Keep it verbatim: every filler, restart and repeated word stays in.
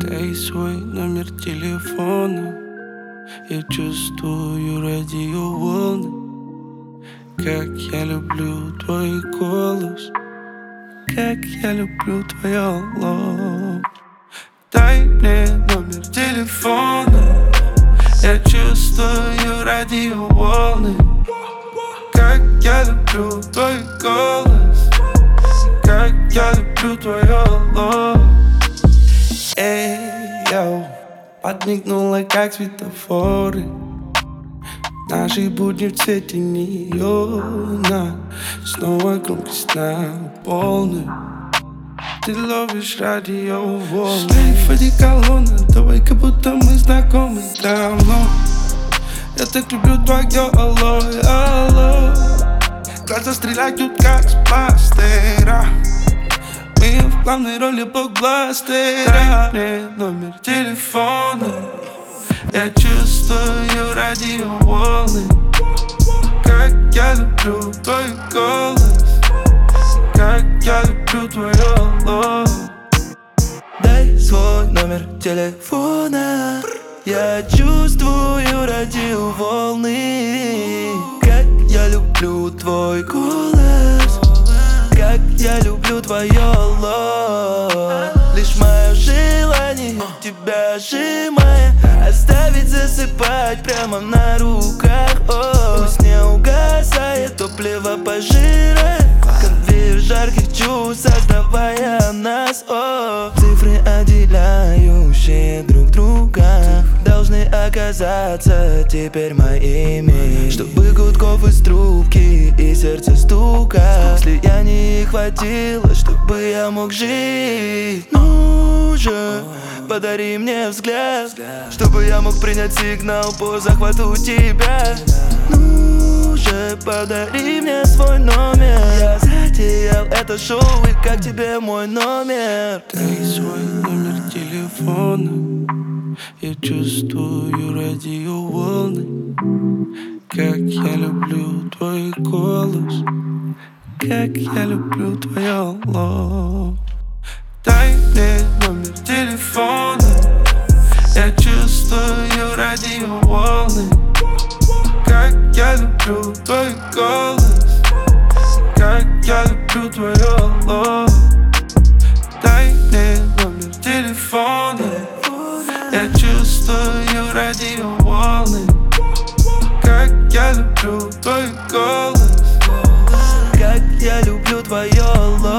Дай свой номер телефона. Я чувствую радиоволны. Как я люблю твой голос, как я люблю твое лоб. Дай мне номер телефона. Я чувствую радиоволны. Как я люблю твой голос, как я люблю твое лоб. Эй, йоу, подмигнула, как светофоры. Наши будни в цвете неона. Снова громкость на полную. Ты ловишь радиоволны. Шлейф одеколона, давай, как будто мы знакомы давно. Я так люблю твое алло, алло. Глаза стреляют, как с бластера. Мы в главной роли блокбастера. Дай мне номер телефона. Я чувствую радиоволны. Как я люблю твой голос, как я люблю твое лоб. Дай свой номер телефона. Я чувствую радиоволны. Как я люблю твой голос, как я люблю твое лоб. Лишь мое желание тебя сжимая, оставить засыпать прямо на руках. О, пусть не угасает топливо пожира, конвейер жарких чувств, создавая нас. О, цифры, отделяющие друг друга, должны оказаться теперь моими. Чтобы гудков из трубки и сердце стука слияний хватило, чтобы я мог жить. Ну же, подари мне взгляд, чтобы я мог принять сигнал по захвату тебя. Ну же, подари мне свой номер. Я затеял это шоу, и как тебе мой номер? Дай свой номер телефона. Я чувствую радиоволны. Как я люблю твой голос, как я люблю твое лоб. Дай мне номер телефона. Я чувствую радиоволны. Как я люблю твой голос, как я люблю твое лоб. Дай мне номер телефона. Я чувствую радиоволны. Как я люблю твой голос, как я люблю твое лоб.